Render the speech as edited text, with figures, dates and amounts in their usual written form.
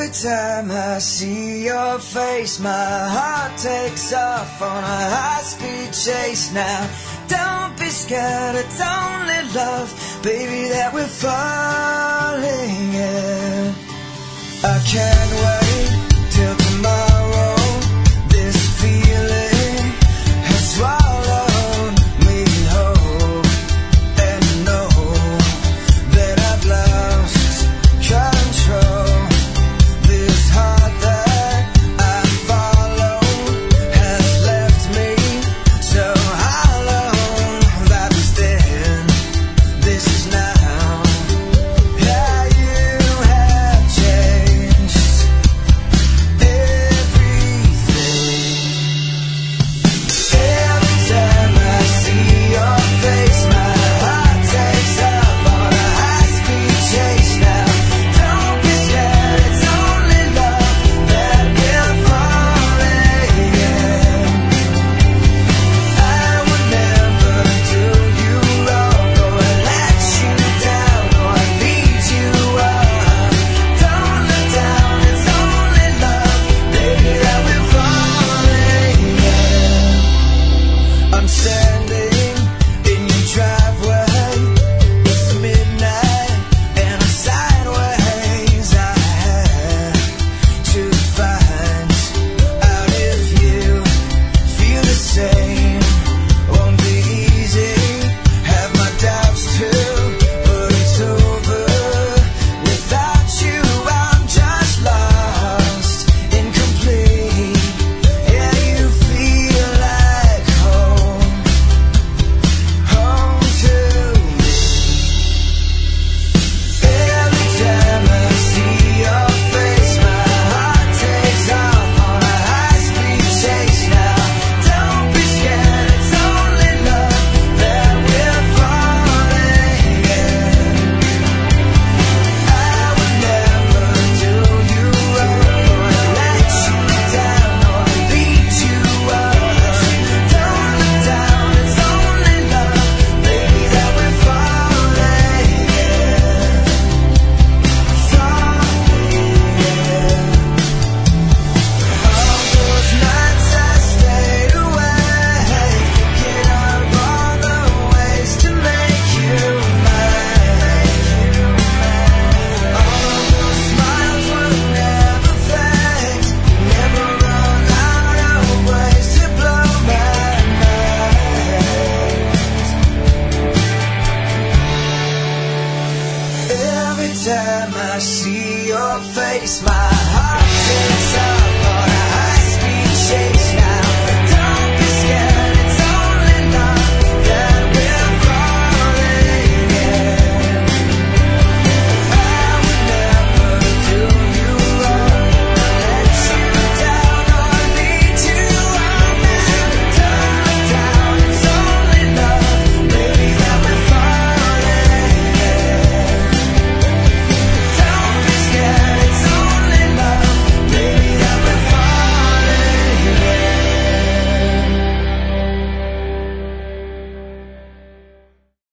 Every time I see your face, my heart takes off on a high-speed chase now. Don't be scared, it's only love, baby, that we're falling in. I can't wait till tomorrow. This feeling has swallowed me whole, and know that I've lost control. This heart that I follow has left me so hollow. That was then, this is now. Yeah, you have changed everything. Every time I see your face, my heart takes off on a high-speed chase now. Don't be scared, it's only love that we're falling in. I would never do you wrong or let you down or lead you on. Don't look down, it's only love, baby, that we're falling in. I'm standing in your driveway. It's midnight and I'm sideways. I had to find out if you feel the same. Won't be easy, have my doubts too, but it's over. Without you, I'm just lost, incomplete. Yeah, you feel like home, home to me. Every time I see your face, my heart takes off on a high-speed chase now. Don't be scared, it's only love that we're falling in. I would never do you wrong or let you down or lead you on. Don't look down, it's only love, baby, that we're falling in. All those nights I stayed awake, thinking of all the ways to make you mine. All those smiles will never fade, never run out of ways to blow my mind. Every time I see your face, my heart takes